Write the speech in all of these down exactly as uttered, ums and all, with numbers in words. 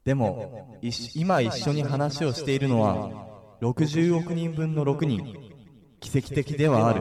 でも今一緒に話をしているのはろくじゅうおくにんぶんのろくにん。奇跡的ではある。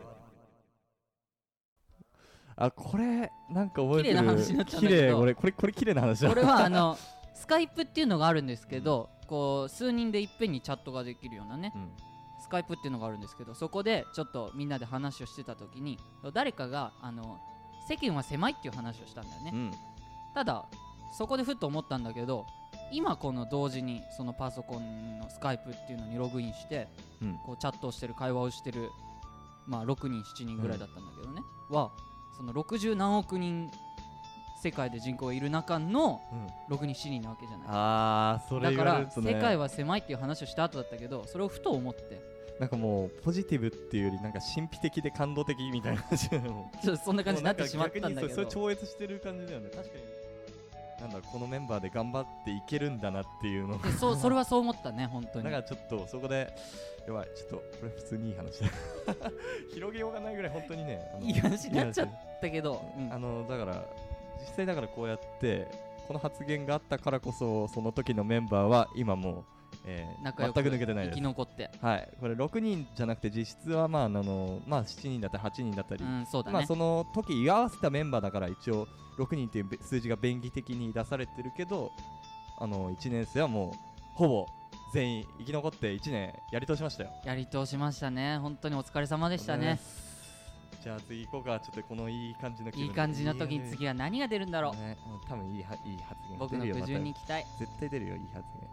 あ、これなんか覚えてる。 綺麗な話になっちゃうんだけど、 綺麗、これこれこれ綺麗な話だ。 これはあのスカイプっていうのがあるんですけど、こう数人でいっぺんにチャットができるようなね、うん、スカイプっていうのがあるんですけど、そこでちょっとみんなで話をしてた時に誰かがあの世間は狭いっていう話をしたんだよね、うん、ただそこでふっと思ったんだけど、今この同時にそのパソコンのスカイプっていうのにログインして、うん、こうチャットをしてる会話をしてる、まあろくにんしちにんぐらいだったんだけどね、うん、はそのろくじゅうなんおくにん世界で人口がいる中のろくにんしちにんなわけじゃない、うん、 あーそれ言われるとね、 だから世界は狭いっていう話をした後だったけど、それをふと思って、 なんかもうポジティブっていうよりなんか神秘的で感動的みたいな感じでもちょっとそんな感じになってしまったんだけど、 それ超越してる感じだよね。確かになんだろう、このメンバーで頑張っていけるんだなっていうのそ, それはそう思ったね、本当に。 だからちょっとそこでやばい、ちょっとこれ普通にいい話だ広げようがないぐらい本当にね、 いい話になっちゃったけど、 うん、あのだから実際だからこうやってこの発言があったからこそ、その時のメンバーは今もう、えー、全く抜けてないです。 生き残って、 はい、これろくにんじゃなくて実質はまああのまあしちにんだったりはちにんだったり、うん、そうだね、まあその時居合わせたメンバーだから一応ろくにんっていう数字が便宜的に出されてるけど、あのいちねん生はもうほぼ全員生き残っていちねんやり通しましたよ。 やり通しましたね。本当にお疲れ様でしたね。 じゃあ次行こうか。ちょっとこのいい感じの気分、 いい感じの時に次は何が出るんだろう、 ね、多分いい, いい発言僕の苦渋に期待、 絶対出るよ、いい発言。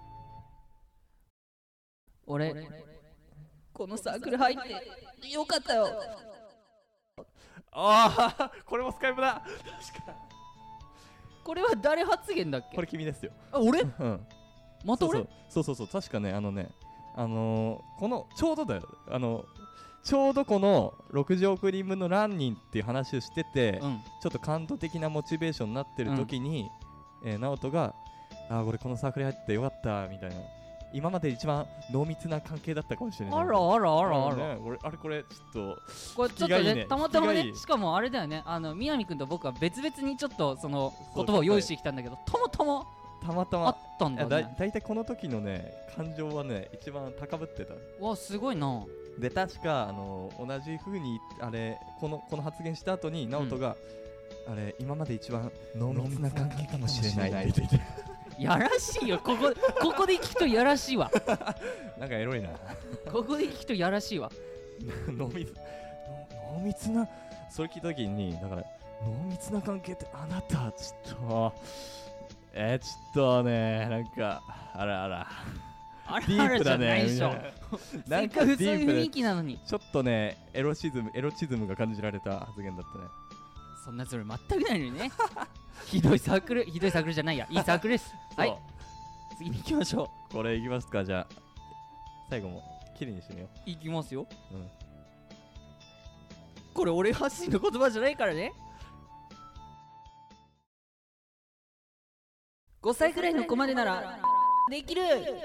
俺このサークル入ってよかったよ。 ああこれもスカイプだ。確かこれは誰発言だっけ。 これ君ですよ。 あ、俺うん、 また俺。 そうそうそうそう、確かね、あのね、あのー、このちょうどだよ、あのちょうどこのろくじゅうおくにんぶんの何人っていう話をしてて、うん、ちょっと感動的なモチベーションになってる時に、うん、えー、直人があー俺このサークル入ってよかったみたいな、今まで一番濃密な関係だったかもしれない。 あらあらあらあら、 ね、俺あれこれちょっとこれちょっとね、ねたまたまね、しかもあれだよね、あの南くんと僕は別々にちょっとその言葉を用意してきたんだけど、たまたまたまたまあったんだね。 だ, だいたいこの時のね感情はね一番高ぶってた。 わ、すごいな。 で確かあの同じ風にあれこのこの発言した後に直人が、うん、あれ今まで一番濃密な関係かもしれないって言っててやらしいよ、ここここで聞くとやらしいわなんかエロいなここで聞くとやらしいわ濃密濃密な、それ聞いた時にだから濃密な関係ってあなたちょっとえー、ちょっとねなんかあらあらあらあらじゃないでしょなんかそういう雰囲気なのにちょっとねエロシズムエロチズムが感じられた発言だったね。 そんなそれ全くないのにねひどいサークル、ひどいサークルじゃないや、いいサークルですはい、次に行きましょう。これ行きますか。じゃあ最後も綺麗にしてみよう。 行きますよ、 うん、 これ俺発信の言葉じゃないからね。ごさいくらいの子までならできる。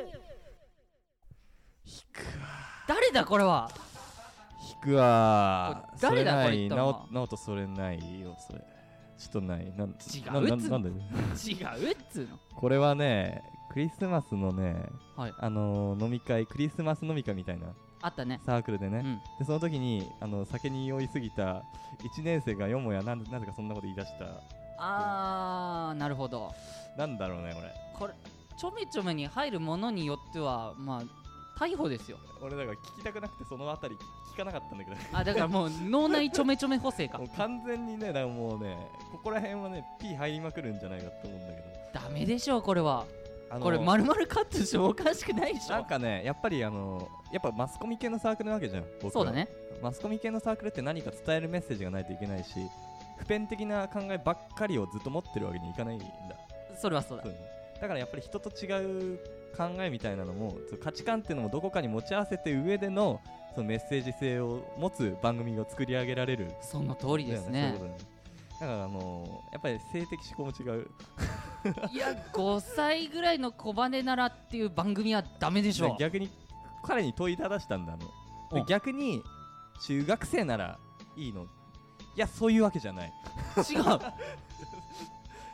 引くわ。 誰だこれは。 引くわ。 誰だこれ言ったのは。 直人それないよ、それちょっとない。なん違うっつうの。 なんで違うっつうの。 これはねクリスマスのね、 はい、 あのー、飲み会、クリスマス飲み会みたいなあったね、 サークルでね、 うん、 でその時にあの酒に酔いすぎたいちねん生がよもやなぜかそんなこと言い出した。 あー、なるほど。 なんだろうねこれ。 これちょめちょめに入るものによってはまあ逮捕ですよ。 俺だから聞きたくなくてそのあたり聞かなかったんだけどあ、だからもう脳内ちょめちょめ補正かもう完全にね、だからもうねここら辺はね P 入りまくるんじゃないかと思うんだけど、 ダメでしょこれは。これ丸々カットしてもおかしくないでしょ。 なんかねやっぱりあのやっぱマスコミ系のサークルなわけじゃん僕は。 そうだね、 マスコミ系のサークルって何か伝えるメッセージがないといけないし、普遍的な考えばっかりをずっと持ってるわけにいかないんだ。 それはそうだ。 そうね、だからやっぱり人と違う考えみたいなのも価値観っていうのもどこかに持ち合わせて上でのそのメッセージ性を持つ番組を作り上げられる。 その通りですね。 そういうことね。だからあのー、やっぱり性的思考も違ういやごさいぐらいの小バネならっていう番組はダメでしょ。 逆に彼に問いただしたんだの。逆に中学生ならいいの。いやそういうわけじゃない違う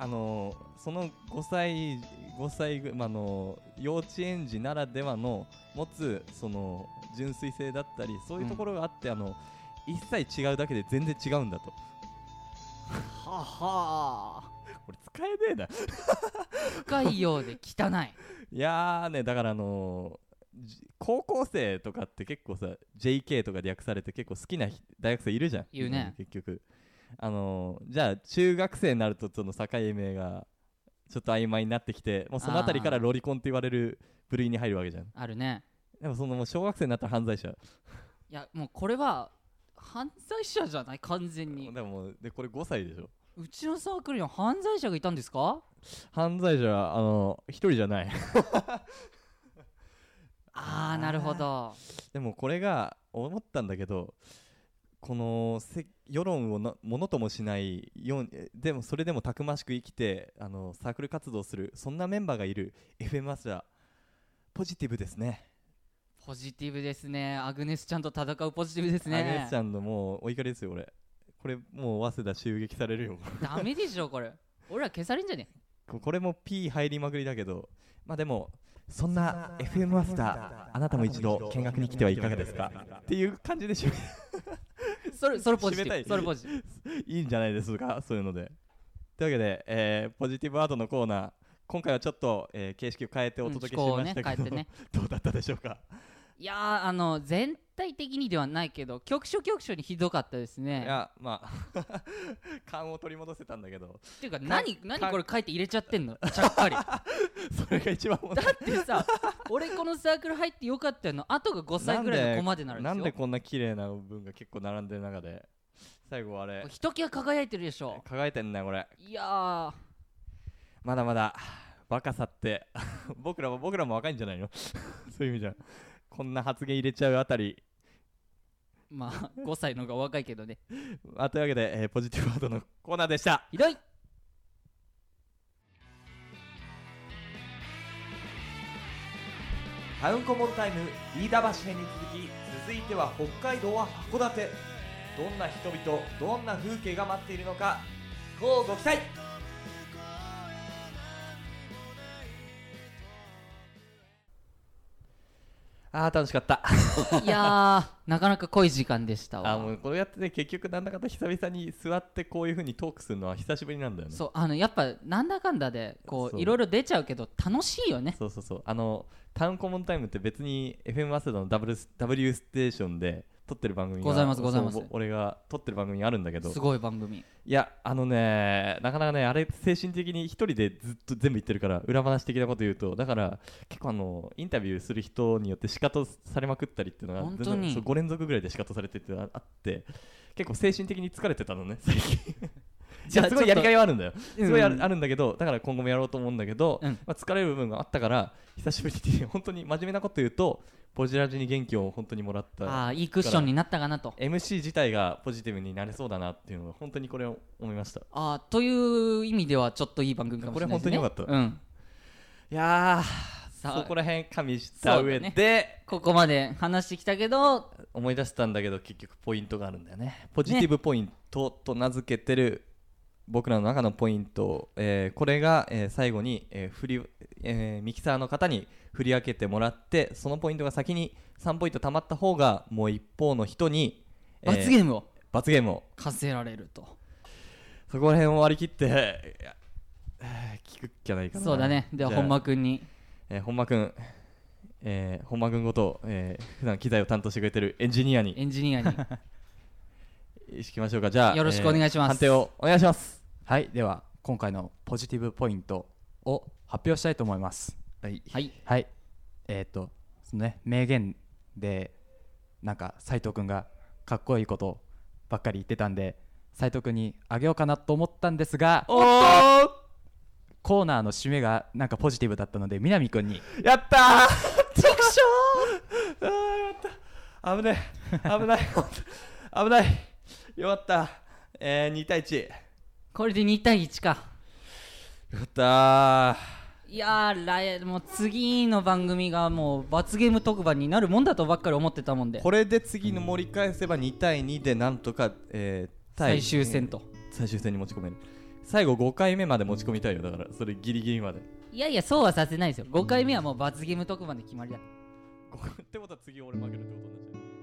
あのー、そのごさいごさい、まあのー、幼稚園児ならではの持つその純粋性だったりそういうところがあって、うん、あの一切違うだけで全然違うんだとははこれ使えねえな深いようで汚いいやーねだからあのー、高校生とかって結構さ ジェイケー とかで訳されて結構好きな大学生いるじゃん言うね結局あのー、じゃあ中学生になるとその境目がちょっと曖昧になってきてもうそのあたりからロリコンって言われる部類に入るわけじゃんあるねでもそのもう小学生になったら犯罪者いやもうこれは犯罪者じゃない完全にでもでこれごさいでしょうちのサークルには犯罪者がいたんですか犯罪者はあの一人じゃないあーなるほどでもこれが思ったんだけどこのせ世論をなものともしないよでもそれでもたくましく生きてあのサークル活動するそんなメンバーがいる エフエム マスターポジティブですねポジティブですねアグネスちゃんと戦うポジティブですねアグネスちゃんのもうお怒りですよ俺これもう早稲田襲撃されるよダメでしょこれ俺ら消されんじゃねえこれも P 入りまくりだけどまあでもそんな エフエム マスターあなたも一度見学に来てはいかがですかっていう感じで締めそれそれポジティブそれポジティブいいんじゃないですかそういうのでというわけで、えー、ポジティブアートのコーナー今回はちょっと、えー、形式を変えてお届けしましたけど、うんねね、どうだったでしょうかいやーあの全体的にではないけど局所局所にひどかったですねいやまあ勘を取り戻せたんだけどっていうか何何これ書いて入れちゃってんのちゃっかりそれが一番だってさ俺このサークル入ってよかったよのあとがごさいぐらいの子までなるんですよなんでこんな綺麗な文が結構並んでる中で最後あれひときわ輝いてるでしょ輝いてんなこれいやーまだまだ若さって僕らも僕らも若いんじゃないのそういう意味じゃこんな発言入れちゃうあたりまあごさいの方が若いけどねあというわけで、えー、ポジティブワードのコーナーでしたひどいタウンコモンタイム飯田橋編に続き続いては北海道は函館どんな人々どんな風景が待っているのか乞うご期待あー楽しかったいやーなかなか濃い時間でしたわあもうこうやってね結局なんだかんだ久々に座ってこういう風にトークするのは久しぶりなんだよねそうあのやっぱなんだかんだでこういろいろ出ちゃうけど楽しいよねそうそうそうあのタウンコモンタイムって別に エフエム 早稲田の W, W ステーションで撮ってる番組がございますございます俺が撮ってる番組があるんだけどすごい番組いやあのねなかなかねあれ精神的に一人でずっと全部言ってるから裏話的なこと言うとだから結構あのインタビューする人によってシカトされまくったりっていうのが本当にそうご連続ぐらいでシカトされてってあって結構精神的に疲れてたのね最近じゃあすごいやりがいはあるんだよ、うん、すごいある、あるんだけどだから今後もやろうと思うんだけど、うんまあ、疲れる部分があったから久しぶりに本当に真面目なこと言うとポジラジに元気を本当にもらったあいいクッションになったかなとエムシー 自体がポジティブになれそうだなっていうのが本当にこれを思いましたあという意味ではちょっといい番組かもしれないですねこれ本当によかった、 うん、 いやーそこら辺加味した上で、ね、 ここまで話してきたけど思い出したんだけど結局ポイントがあるんだよねポジティブポイントと名付けてる僕らの中のポイント、えー、これが、えー、最後に、えー振りえー、ミキサーの方に振り分けてもらってそのポイントが先にさんポイント貯まった方がもう一方の人に、 えー、罰ゲームを罰ゲームを課せられるとそこら辺を割り切って聞くっきゃないかなそうだねでは本間くんに、 えー、本間くん、えー、本間くんごと、えー、普段機材を担当してくれてるエンジニアにエンジニアにいきましょうかじゃあよろしくお願いします、 えー、判定をお願いしますはいでは今回のポジティブポイントを発表したいと思いますはいはい、 はい、えっ、ー、とそのね名言でなんか斉藤くんがかっこいいことばっかり言ってたんで斉藤くんにあげようかなと思ったんですがおーコーナーの締めがなんかポジティブだったので南くんにやったーチクショーあーやった危ねえ危ない危ないよかった、えー、にたいいちこれでにたいいちかよかったいやーもう次の番組がもう罰ゲーム特番になるもんだとばっかり思ってたもんでこれで次の盛り返せばにたいにでなんとか、えー、 最終戦と最終戦に持ち込める最後ごかいめまで持ち込みたいよ。だからそれギリギリまで。 いやいやそうはさせないですよ。ごかいめはもう罰ゲーム特番で決まりだ。 ってことは次俺負けるってことになっちゃう。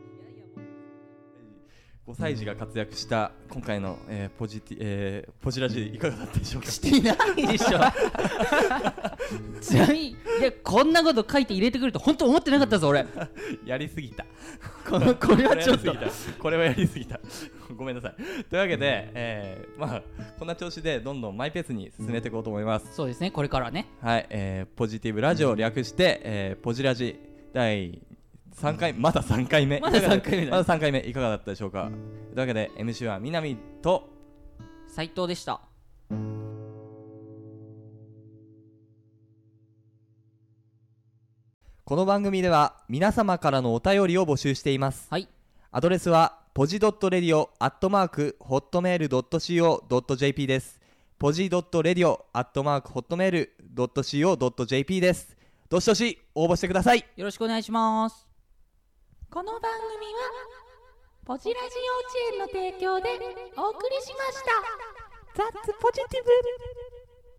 ごさい児が活躍した今回の、えー、ポジティ、えー、ポジラジいかがだったでしょうか。 してないでしょちなみにいやこんなこと書いて入れてくると本当思ってなかったぞ俺やりすぎたこのこれはちょっとこれはやりすぎたごめんなさい。というわけで、えー、まあこんな調子でどんどんマイペースに進めていこうと思います。 そうですねこれからね。 はい、えー、ポジティブラジオ略して、えー、ポジラジだいさんかいまださんかいめまださんかいめだ、ね、 まださんかいめいかがだったでしょうか。というわけで エムシー は南と斉藤でした。 この番組では皆様からのお便りを募集しています。 はい、 アドレスはポジドットレディオアットマークホットメールドットシーオードットジェーピー です。ポジドットレディオアットマークホットメールドットシーオードットジェーピー です。どしどし応募してください。 よろしくお願いします。 この番組はポジラジ幼稚園の提供でお送りしました。ザッツポジティブ。